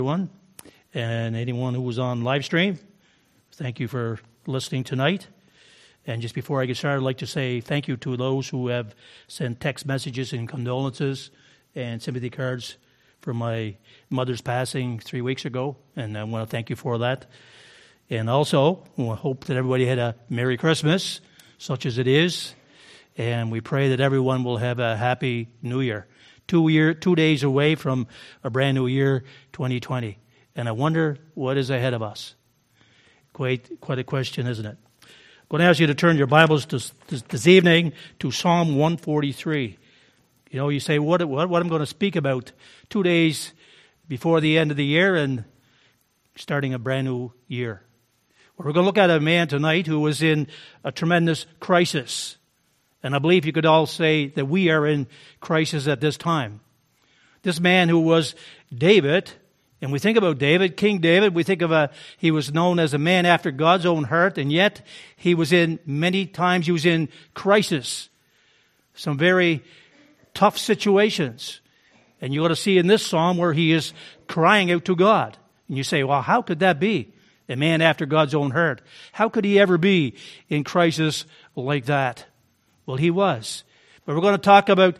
Everyone, and anyone who was on live stream, thank you for listening tonight. And just before I get started, I'd like to say thank you to those who have sent text messages and condolences and sympathy cards for my mother's passing 3 weeks ago, and I want to thank you for that. And also, we hope that everybody had a Merry Christmas, such as it is, and we pray that everyone will have a Happy New Year. 2 days away from a brand new year, 2020. And I wonder what is ahead of us. Quite a question, isn't it? I'm going to ask you to turn your Bibles this evening to Psalm 143. You know, you say, what I'm going to speak about 2 days before the end of the year and starting a brand new year. Well, we're going to look at a man tonight who was in a tremendous crisis. And I believe you could all say that we are in crisis at this time. This man who was David, and we think about David, King David, we think of he was known as a man after God's own heart, and yet many times he was in crisis. Some very tough situations. And you're going to see in this psalm where he is crying out to God. And you say, well, how could that be? A man after God's own heart. How could he ever be in crisis like that? Well, he was. But we're going to talk about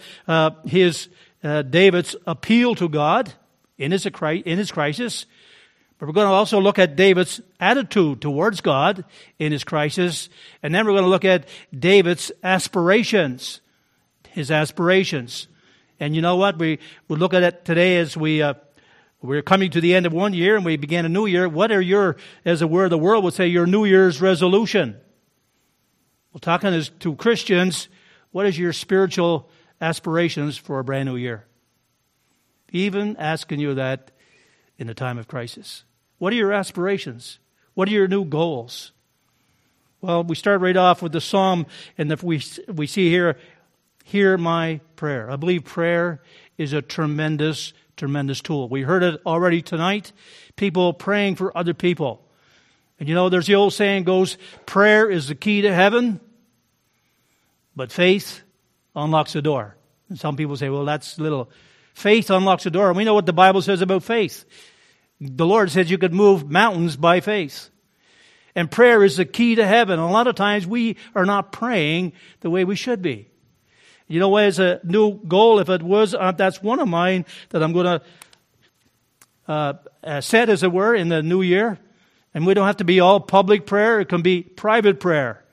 David's appeal to God in his crisis. But we're going to also look at David's attitude towards God in his crisis. And then we're going to look at David's aspirations, his aspirations. And you know what? We'll look at it today as we're coming to the end of one year and we begin a new year. What are the world would say, your New Year's resolution? Well, talking to Christians, what is your spiritual aspirations for a brand new year? Even asking you that in a time of crisis. What are your aspirations? What are your new goals? Well, we start right off with the psalm, and if we see here, hear my prayer. I believe prayer is a tremendous, tremendous tool. We heard it already tonight. People praying for other people. And you know, there's the old saying goes, prayer is the key to heaven, but faith unlocks the door. And some people say, well, that's little. Faith unlocks the door. And we know what the Bible says about faith. The Lord says you could move mountains by faith. And prayer is the key to heaven. And a lot of times we are not praying the way we should be. You know, as a new goal, if it was, that's one of mine that I'm going to set, as it were, in the new year. And we don't have to be all public prayer. It can be private prayer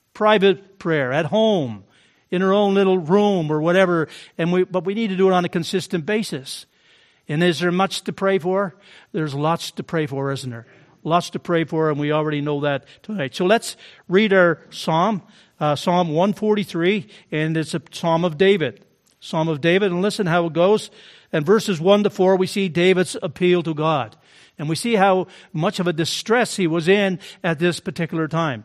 at home, in our own little room or whatever. But we need to do it on a consistent basis. And is there much to pray for? There's lots to pray for, isn't there? Lots to pray for, and we already know that tonight. So let's read our psalm, Psalm 143, and it's a Psalm of David. Psalm of David, and listen how it goes. And verses 1 to 4, we see David's appeal to God. And we see how much of a distress he was in at this particular time.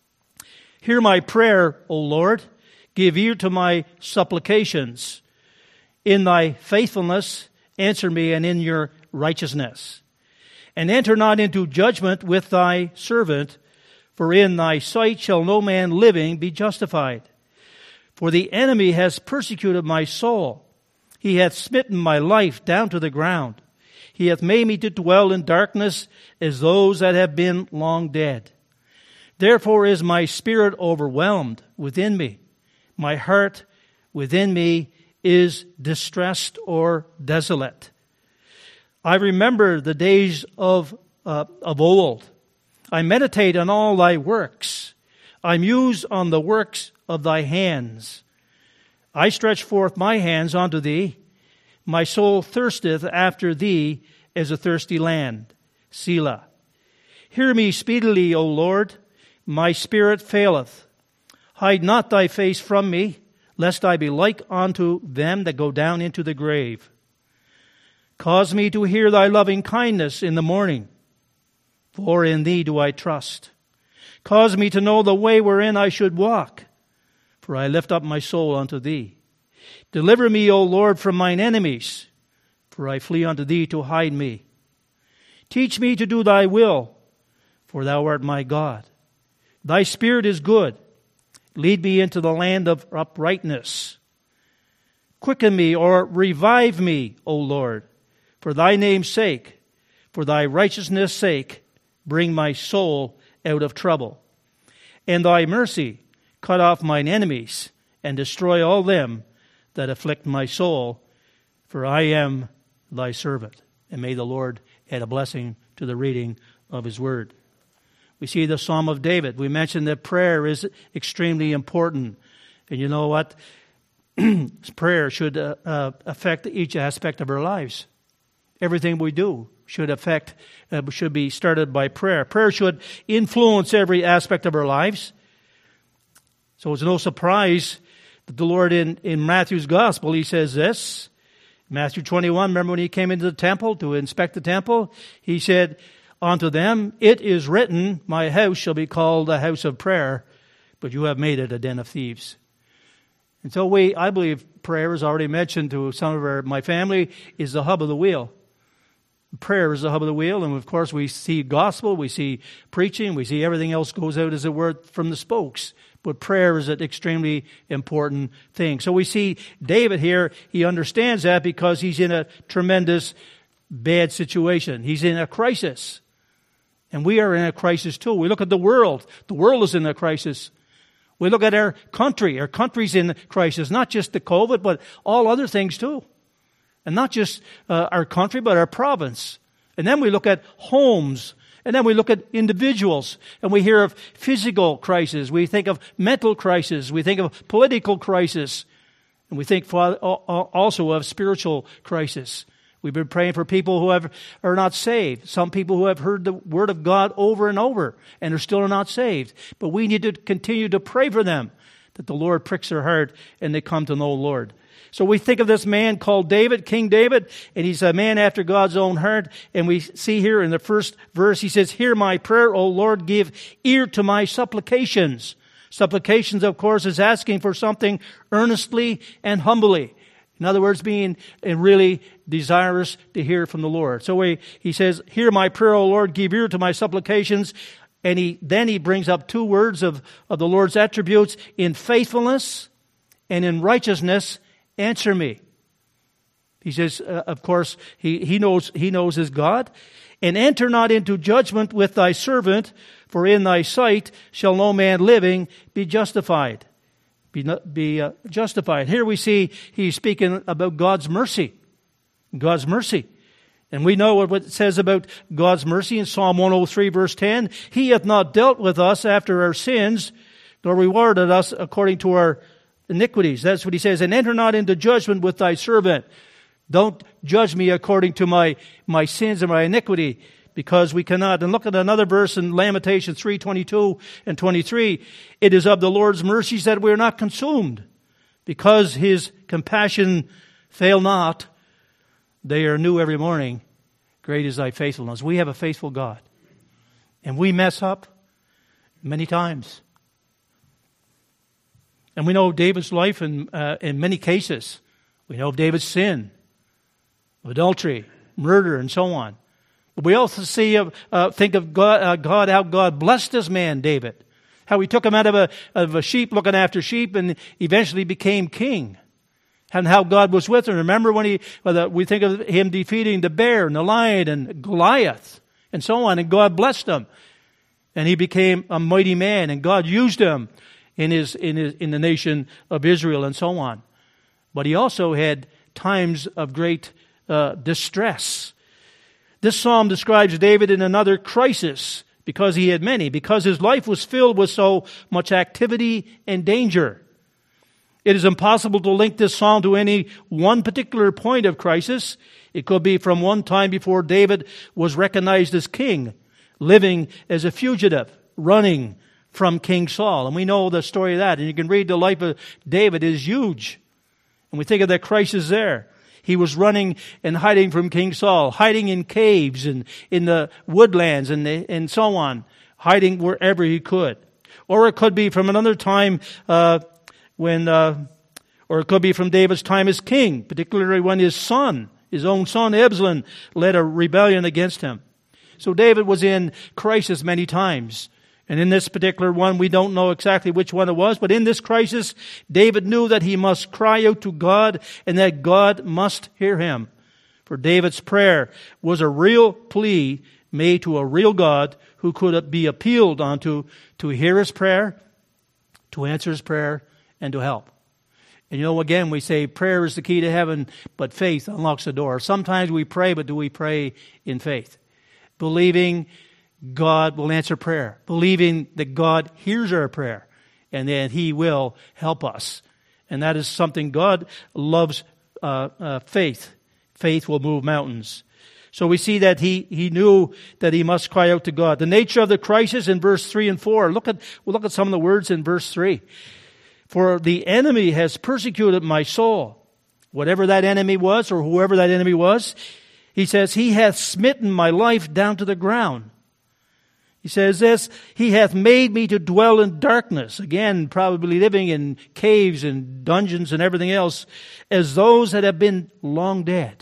Hear my prayer, O Lord. Give ear to my supplications. In thy faithfulness, answer me, and in your righteousness. And enter not into judgment with thy servant, for in thy sight shall no man living be justified. For the enemy has persecuted my soul. He hath smitten my life down to the ground. He hath made me to dwell in darkness as those that have been long dead. Therefore is my spirit overwhelmed within me. My heart within me is distressed or desolate. I remember the days of old. I meditate on all thy works. I muse on the works of thy hands. I stretch forth my hands unto thee. My soul thirsteth after thee as a thirsty land. Selah. Hear me speedily, O Lord. My spirit faileth. Hide not thy face from me, lest I be like unto them that go down into the grave. Cause me to hear thy loving kindness in the morning, for in thee do I trust. Cause me to know the way wherein I should walk, for I lift up my soul unto thee. Deliver me, O Lord, from mine enemies, for I flee unto thee to hide me. Teach me to do thy will, for thou art my God. Thy spirit is good. Lead me into the land of uprightness. Quicken me or revive me, O Lord, for thy name's sake. For thy righteousness' sake, bring my soul out of trouble. And thy mercy, cut off mine enemies, and destroy all them that afflict my soul. For I am thy servant. And may the Lord add a blessing to the reading of his word. We see the Psalm of David. We mentioned that prayer is extremely important. And you know what? Prayer should affect each aspect of our lives. Everything we do should be started by prayer. Prayer should influence every aspect of our lives. So it's no surprise that the Lord in Matthew's gospel, he says this. Matthew 21, remember when he came into the temple to inspect the temple? He said, unto them, it is written, my house shall be called a house of prayer, but you have made it a den of thieves. And so I believe prayer, as already mentioned to some of my family, is the hub of the wheel. Prayer is the hub of the wheel, and of course we see gospel, we see preaching, we see everything else goes out, as it were, from the spokes. But prayer is an extremely important thing. So we see David here, he understands that because he's in a tremendous bad situation. He's in a crisis. And we are in a crisis too. We look at the world. The world is in a crisis. We look at our country. Our country's in a crisis. Not just the COVID, but all other things too. And not just our country, but our province. And then we look at homes. And then we look at individuals. And we hear of physical crisis. We think of mental crisis. We think of political crisis. And we think also of spiritual crisis. We've been praying for people who are not saved. Some people who have heard the word of God over and over and are still not saved. But we need to continue to pray for them, that the Lord pricks their heart and they come to know the Lord. So we think of this man called David, King David, and he's a man after God's own heart. And we see here in the first verse, he says, hear my prayer, O Lord, give ear to my supplications. Supplications, of course, is asking for something earnestly and humbly. In other words, being really desirous to hear from the Lord. So he says, hear my prayer, O Lord, give ear to my supplications. And then he brings up two words of the Lord's attributes: in faithfulness and in righteousness, answer me. He says, of course, he knows his God. And enter not into judgment with thy servant, for in thy sight shall no man living be justified. Be justified. Here we see he's speaking about God's mercy. God's mercy. And we know what it says about God's mercy in Psalm 103 verse 10. He hath not dealt with us after our sins, nor rewarded us according to our iniquities. That's what he says. And enter not into judgment with thy servant. Don't judge me according to my sins and my iniquity, because we cannot. And look at another verse in Lamentations 3:22 and 23. It is of the Lord's mercies that we are not consumed, because his compassion fail not. They are new every morning. Great is thy faithfulness. We have a faithful God. And we mess up many times. And we know David's life in many cases. We know of David's sin, adultery, murder, and so on. But we also think of God, how God blessed this man, David. How he took him out of a sheep, looking after sheep, and eventually became king. And how God was with him. Remember when we think of him defeating the bear and the lion and Goliath and so on, and God blessed him. And he became a mighty man, and God used him in the nation of Israel and so on. But he also had times of great distress. This psalm describes David in another crisis, because he had many, because his life was filled with so much activity and danger. It is impossible to link this psalm to any one particular point of crisis. It could be from one time before David was recognized as king, living as a fugitive, running from King Saul. And we know the story of that. And you can read the life of David. It is huge. And we think of that crisis there. He was running and hiding from King Saul, hiding in caves and in the woodlands and so on, hiding wherever he could. Or it could be from another time or it could be from David's time as king, particularly when his own son Absalom, led a rebellion against him. So David was in crisis many times. And in this particular one, we don't know exactly which one it was, but in this crisis, David knew that he must cry out to God and that God must hear him. For David's prayer was a real plea made to a real God who could be appealed unto to hear his prayer, to answer his prayer, and to help. And again, we say prayer is the key to heaven, but faith unlocks the door. Sometimes we pray, but do we pray in faith? Believing God will answer prayer. Believing that God hears our prayer, and that he will help us. And that is something God loves, faith. Faith will move mountains. So we see that he knew that he must cry out to God. The nature of the crisis in verse 3 and 4. We'll look at some of the words in verse 3. For the enemy has persecuted my soul. Whatever that enemy was, or whoever that enemy was, he says, he hath smitten my life down to the ground. He says this, he hath made me to dwell in darkness. Again, probably living in caves and dungeons and everything else, as those that have been long dead.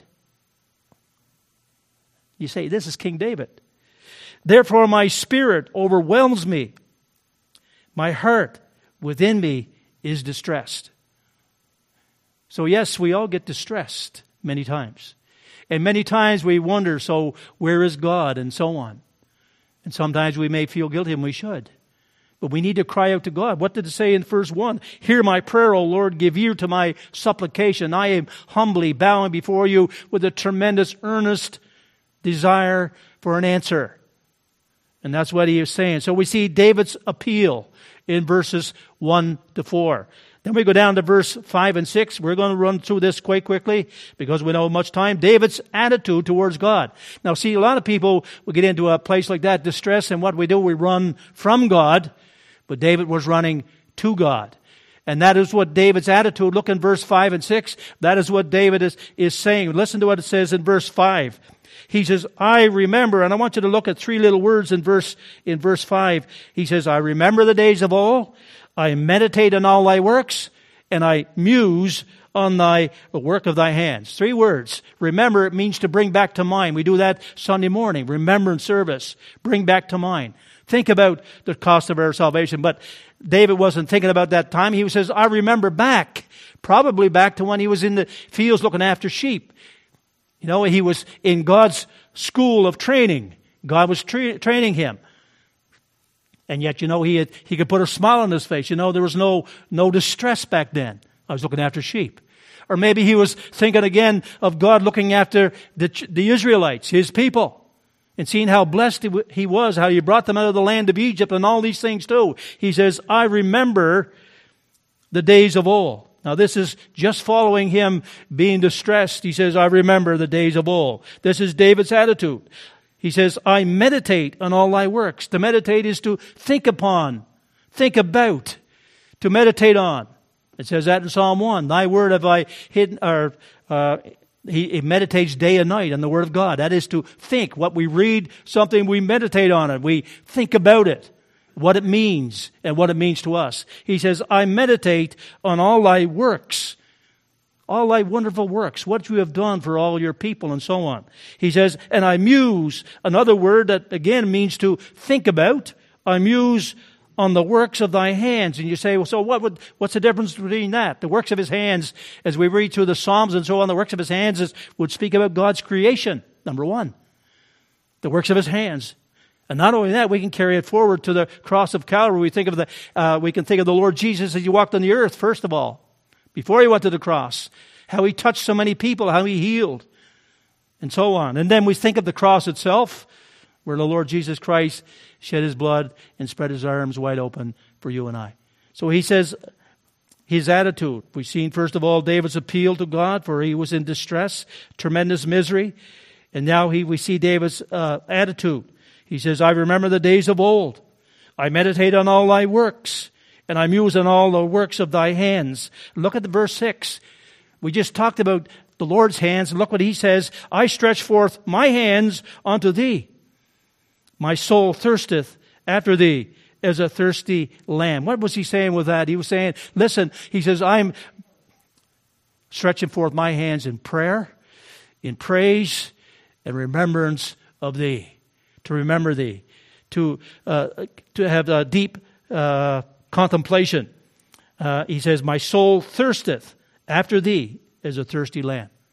You say, this is King David. Therefore my spirit overwhelms me. My heart within me is distressed. So yes, we all get distressed many times. And many times we wonder, so where is God? And so on. And sometimes we may feel guilty, and we should. But we need to cry out to God. What did it say in verse 1? Hear my prayer, O Lord, give ear to my supplication. I am humbly bowing before you with a tremendous earnest desire for an answer. And that's what he is saying. So we see David's appeal in verses 1 to 4. Then we go down to verse 5 and 6. We're going to run through this quite quickly because we don't have much time. David's attitude towards God. Now see, a lot of people will get into a place like that, distress, and what we do, we run from God. But David was running to God. And that is what David's attitude. Look in verse 5 and 6. That is what David is saying. Listen to what it says in verse 5. He says, I remember, and I want you to look at three little words in verse 5. He says, I remember the days of old. I meditate on all thy works, and I muse on the work of thy hands. Three words. Remember, it means to bring back to mind. We do that Sunday morning. Remembrance service. Bring back to mind. Think about the cost of our salvation. But David wasn't thinking about that time. He says, I remember back, probably back to when he was in the fields looking after sheep. He was in God's school of training. God was training him. And yet, he could put a smile on his face. There was no distress back then. I was looking after sheep. Or maybe he was thinking again of God looking after the Israelites, his people, and seeing how blessed he was, how he brought them out of the land of Egypt and all these things too. He says, I remember the days of old. Now this is just following him being distressed. He says, I remember the days of old. This is David's attitude. He says, I meditate on all thy works. To meditate is to think upon, think about, to meditate on. It says that in Psalm 1. Thy word have I hidden, he meditates day and night on the word of God. That is to think. What we read, something we meditate on it. We think about it, what it means and what it means to us. He says, I meditate on all thy works. All thy wonderful works, what you have done for all your people, and so on. He says, and I muse, another word that again means to think about. I muse on the works of thy hands. And you say, well, so what's the difference between that? The works of his hands, as we read through the Psalms and so on, the works of his hands would speak about God's creation, number one. The works of his hands. And not only that, we can carry it forward to the cross of Calvary. We can think of the Lord Jesus as he walked on the earth, first of all. Before he went to the cross, how he touched so many people, how he healed, and so on. And then we think of the cross itself, where the Lord Jesus Christ shed his blood and spread his arms wide open for you and I. So he says, his attitude. We've seen, first of all, David's appeal to God, for he was in distress, tremendous misery. And now we see David's attitude. He says, I remember the days of old. I meditate on all thy works. And I muse on all the works of thy hands. Look at the verse 6. We just talked about the Lord's hands. And look what he says. I stretch forth my hands unto thee. My soul thirsteth after thee as a thirsty land. What was he saying with that? He was saying, listen, he says, I'm stretching forth my hands in prayer, in praise, and remembrance of thee. To remember thee. To have a deep contemplation. He says, my soul thirsteth after thee as a thirsty land.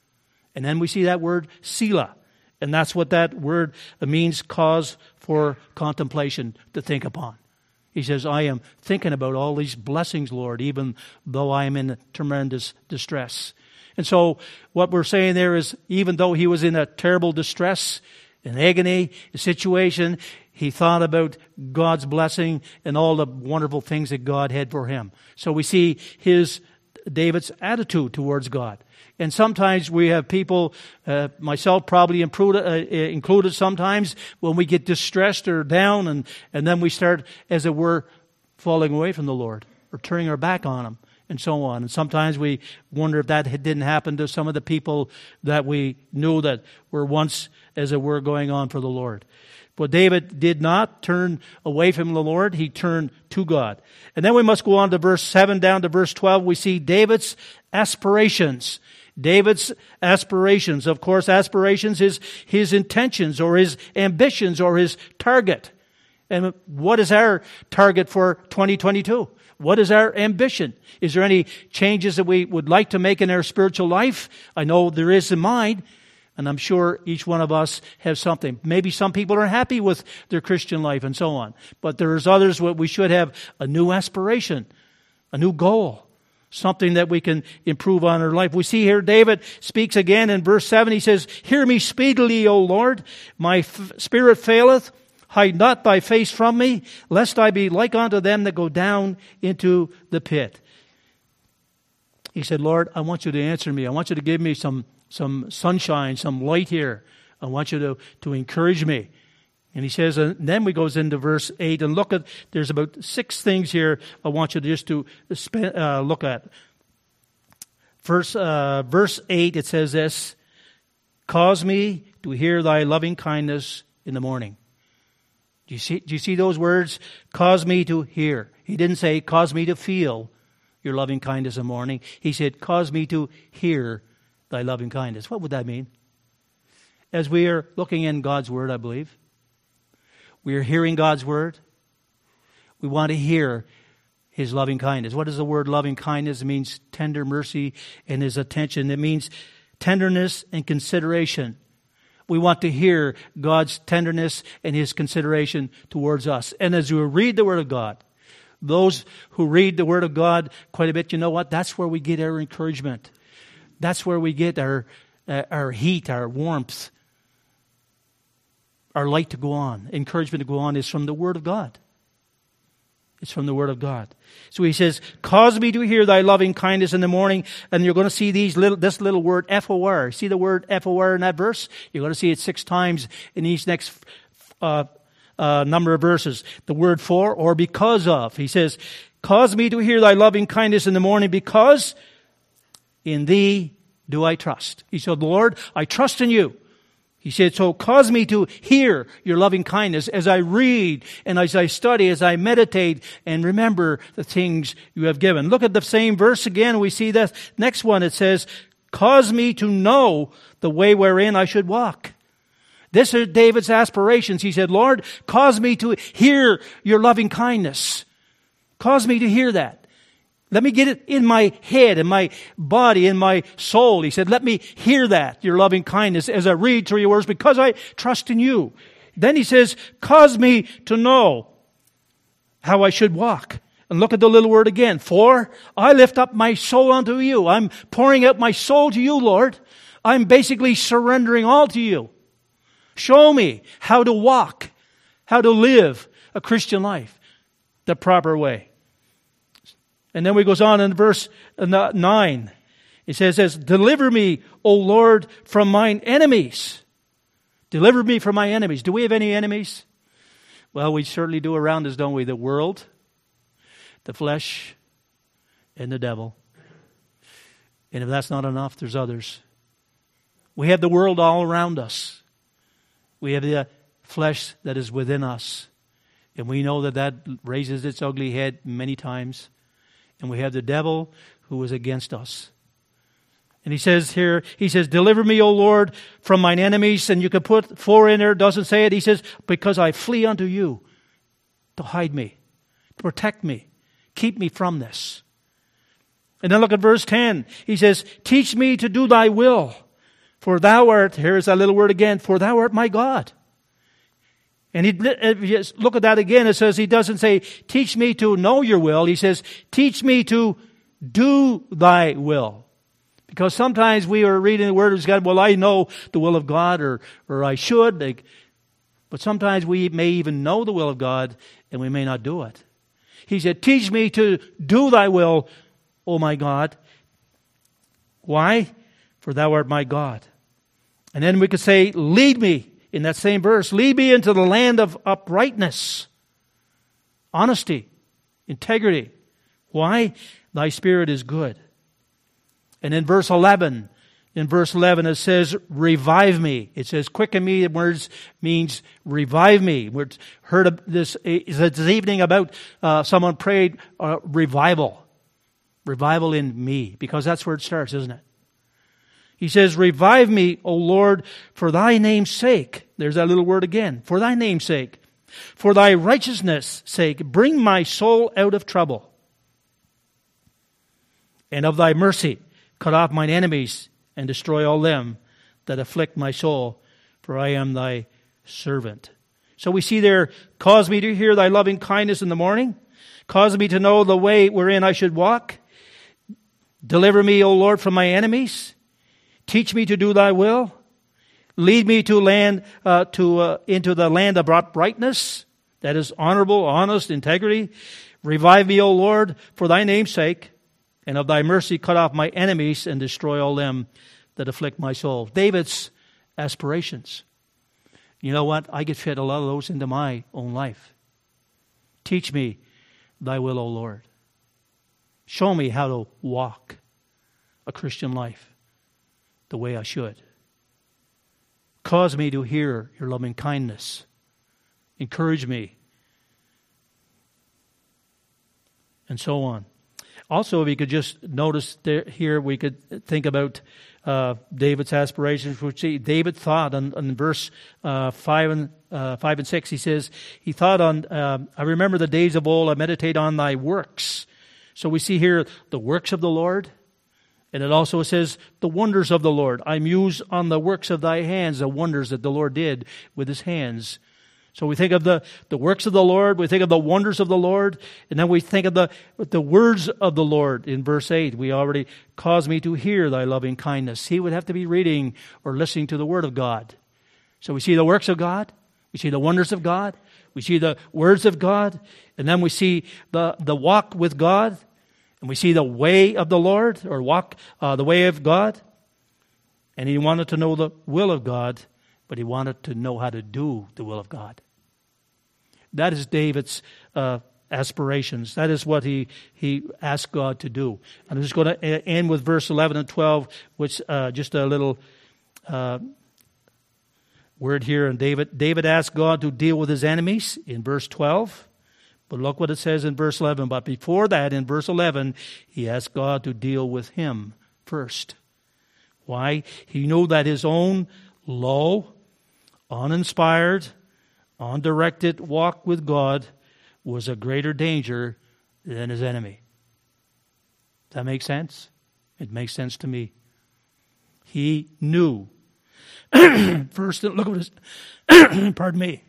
And then we see that word Selah. And that's what that word means, cause for contemplation, to think upon. He says, I am thinking about all these blessings, Lord, even though I am in tremendous distress. And so what we're saying there is, even though he was in a terrible distress, an agony, a situation, he thought about God's blessing and all the wonderful things that God had for him. So we see David's attitude towards God. And sometimes we have people, myself probably included sometimes, when we get distressed or down and then we start, as it were, falling away from the Lord or turning our back on Him and so on. And sometimes we wonder if that didn't happen to some of the people that we knew that were once, as it were, going on for the Lord. But David did not turn away from the Lord. He turned to God. And then we must go on to verse 7 down to verse 12. We see David's aspirations. David's aspirations. Of course, aspirations is his intentions or his ambitions or his target. And what is our target for 2022? What is our ambition? Is there any changes that we would like to make in our spiritual life? I know there is in mine. And I'm sure each one of us has something. Maybe some people are happy with their Christian life and so on. But there's others where we should have a new aspiration, a new goal, something that we can improve on our life. We see here David speaks again in verse 7. He says, hear me speedily, O Lord. My spirit faileth. Hide not thy face from me, lest I be like unto them that go down into the pit. He said, Lord, I want you to answer me. I want you to give me some sunshine, some light here. I want you to encourage me. And he says, and then we goes into verse 8 and look at, there's about 6 things here I want you to just to look at. Verse 8, it says this, cause me to hear thy loving kindness in the morning. Do you see those words? Cause me to hear. He didn't say, cause me to feel your loving kindness in the morning. He said, cause me to hear thy loving kindness. What would that mean? As we are looking in God's Word, I believe, we are hearing God's Word. We want to hear His loving kindness. What is the word loving kindness? It means tender mercy and His attention. It means tenderness and consideration. We want to hear God's tenderness and His consideration towards us. And as we read the Word of God, those who read the Word of God quite a bit, you know what? That's where we get our encouragement. That's where we get our heat, our warmth, our light to go on. Encouragement to go on is from the Word of God. It's from the Word of God. So he says, cause me to hear thy loving kindness in the morning. And you're going to see this little word, F-O-R. See the word F-O-R in that verse? You're going to see it 6 times in these next number of verses. The word for or because of. He says, cause me to hear thy loving kindness in the morning because in thee do I trust. He said, Lord, I trust in you. He said, so cause me to hear your loving kindness as I read and as I study, as I meditate and remember the things you have given. Look at the same verse again. We see that next one. It says, cause me to know the way wherein I should walk. This is David's aspirations. He said, Lord, cause me to hear your loving kindness. Cause me to hear that. Let me get it in my head, in my body, in my soul. He said, let me hear that, your loving kindness, as I read through your words, because I trust in you. Then he says, cause me to know how I should walk. And look at the little word again. For I lift up my soul unto you. I'm pouring out my soul to you, Lord. I'm basically surrendering all to you. Show me how to walk, how to live a Christian life the proper way. And then we goes on in verse 9. It says, deliver me, O Lord, from mine enemies. Deliver me from my enemies. Do we have any enemies? Well, we certainly do around us, don't we? The world, the flesh, and the devil. And if that's not enough, there's others. We have the world all around us. We have the flesh that is within us. And we know that raises its ugly head many times. And we have the devil who is against us. And he says here, deliver me, O Lord, from mine enemies. And you can put 4 in there, doesn't say it. He says, because I flee unto you to hide me, to protect me, keep me from this. And then look at verse 10. He says, teach me to do thy will, For thou art, here's that little word again, for thou art my God. And if you just look at that again, it says, he doesn't say, teach me to know your will. He says, teach me to do thy will. Because sometimes we are reading the word of God, well, I know the will of God, or I should. But sometimes we may even know the will of God, and we may not do it. He said, teach me to do thy will, O my God. Why? For thou art my God. And then we could say, lead me, in that same verse, lead me into the land of uprightness, honesty, integrity. Why? Thy spirit is good. And in verse 11 it says, revive me. It says, quicken me. The words means revive me. We've heard of this evening about someone prayed revival. Revival in me. Because that's where it starts, isn't it? He says, revive me, O Lord, for thy name's sake. There's that little word again. For thy name's sake. For thy righteousness' sake. Bring my soul out of trouble. And of thy mercy, cut off mine enemies and destroy all them that afflict my soul, for I am thy servant. So we see there, cause me to hear thy loving kindness in the morning, cause me to know the way wherein I should walk, deliver me, O Lord, from my enemies, teach me to do thy will, lead me to into the land of uprightness, that is honorable, honest, integrity. Revive me, O Lord, for thy name's sake. And of thy mercy cut off my enemies and destroy all them that afflict my soul. David's aspirations. You know what? I could fit a lot of those into my own life. Teach me thy will, O Lord. Show me how to walk a Christian life the way I should. Cause me to hear your loving kindness. Encourage me. And so on. Also, if you could just notice here, we could think about David's aspirations. Which David thought on verse 5 and 6. He says, he thought on, I remember the days of old, I meditate on thy works. So we see here the works of the Lord. And it also says the wonders of the Lord. I muse on the works of thy hands, the wonders that the Lord did with his hands. So we think of the works of the Lord, we think of the wonders of the Lord, and then we think of the words of the Lord. In verse 8, we already cause me to hear thy loving kindness. He would have to be reading or listening to the word of God. So we see the works of God, we see the wonders of God, we see the words of God, and then we see the walk with God, and we see the way of the Lord, or walk the way of God. And he wanted to know the will of God, but he wanted to know how to do the will of God. That is David's aspirations. That is what he asked God to do. And I'm just going to end with verse 11 and 12, which just a little word here. And David asked God to deal with his enemies in verse 12. But look what it says in verse 11. But before that, in verse 11, he asked God to deal with him first. Why? He knew that his own low, uninspired, undirected walk with God was a greater danger than his enemy. Does that make sense? It makes sense to me. He knew. First, look what it pardon me.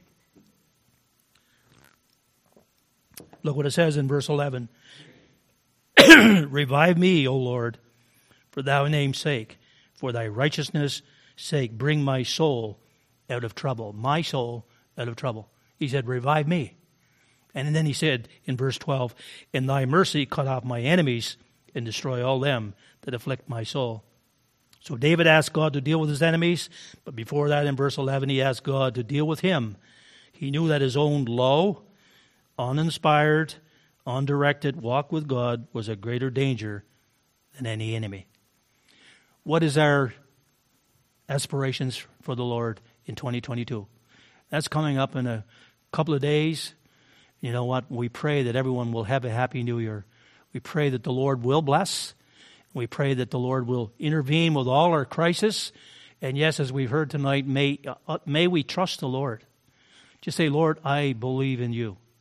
Look what it says in verse 11. Revive me, O Lord, for thy name's sake, for thy righteousness' sake, bring my soul out of trouble. My soul out of trouble. He said, revive me. And then he said in verse 12, in thy mercy cut off my enemies and destroy all them that afflict my soul. So David asked God to deal with his enemies, but before that in verse 11 he asked God to deal with him. He knew that his own low, uninspired, undirected walk with God was a greater danger than any enemy. What is our aspirations for the Lord in 2022? That's coming up in a couple of days. You know what? We pray that everyone will have a happy new year. We pray that the Lord will bless. We pray that the Lord will intervene with all our crisis. And yes, as we've heard tonight, may we trust the Lord. Just say, Lord, I believe in you.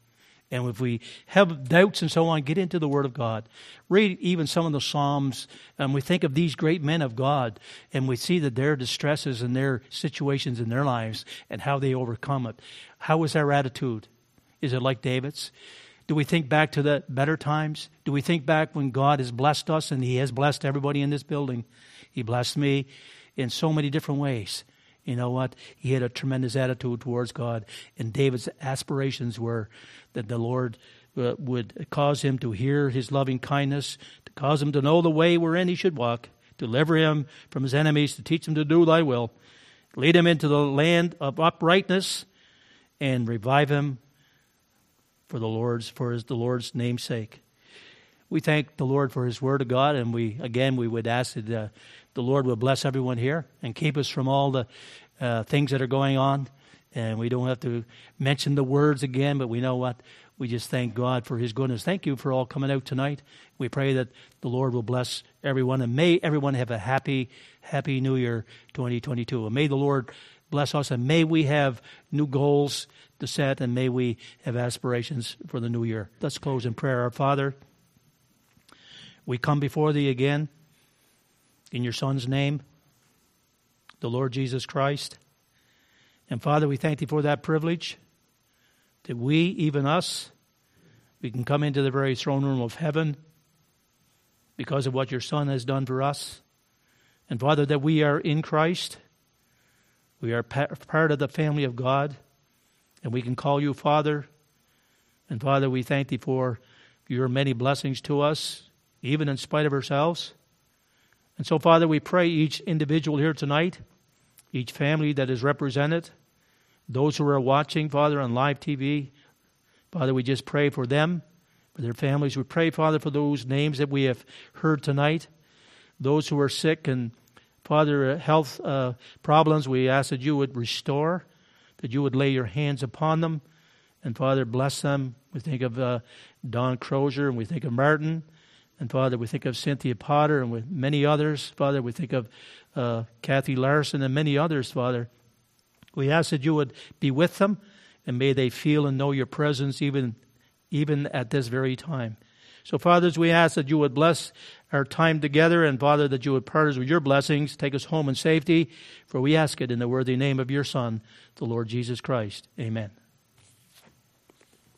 And if we have doubts and so on, get into the Word of God. Read even some of the Psalms, and we think of these great men of God, and we see that their distresses and their situations in their lives and how they overcome it. How is our attitude? Is it like David's? Do we think back to the better times? Do we think back when God has blessed us, and He has blessed everybody in this building? He blessed me in so many different ways. You know what? He had a tremendous attitude towards God. And David's aspirations were that the Lord would cause him to hear His loving kindness, to cause him to know the way wherein he should walk, deliver him from his enemies, to teach him to do thy will, lead him into the land of uprightness, and revive him for the Lord's name's sake. We thank the Lord for His Word of God, and we would ask that the Lord would bless everyone here and keep us from all the things that are going on. And we don't have to mention the words again, but we know what? We just thank God for His goodness. Thank you for all coming out tonight. We pray that the Lord will bless everyone, and may everyone have a happy, happy New Year 2022. And may the Lord bless us, and may we have new goals to set, and may we have aspirations for the new year. Let's close in prayer. Our Father, we come before Thee again in Your Son's name, the Lord Jesus Christ. And Father, we thank Thee for that privilege that we, even us, we can come into the very throne room of heaven because of what Your Son has done for us. And Father, that we are in Christ. We are part of the family of God, and we can call You Father. And Father, we thank Thee for Your many blessings to us, even in spite of ourselves. And so, Father, we pray each individual here tonight, each family that is represented, those who are watching, Father, on live TV, Father, we just pray for them, for their families. We pray, Father, for those names that we have heard tonight, those who are sick and, Father, health problems. We ask that You would restore, that You would lay Your hands upon them, and, Father, bless them. We think of Don Crozier, and we think of Martin. And, Father, we think of Cynthia Potter and with many others. Father, we think of Kathy Larson and many others, Father. We ask that You would be with them, and may they feel and know Your presence even at this very time. So, fathers, we ask that You would bless our time together, and, Father, that You would part us with Your blessings, take us home in safety, for we ask it in the worthy name of Your Son, the Lord Jesus Christ. Amen.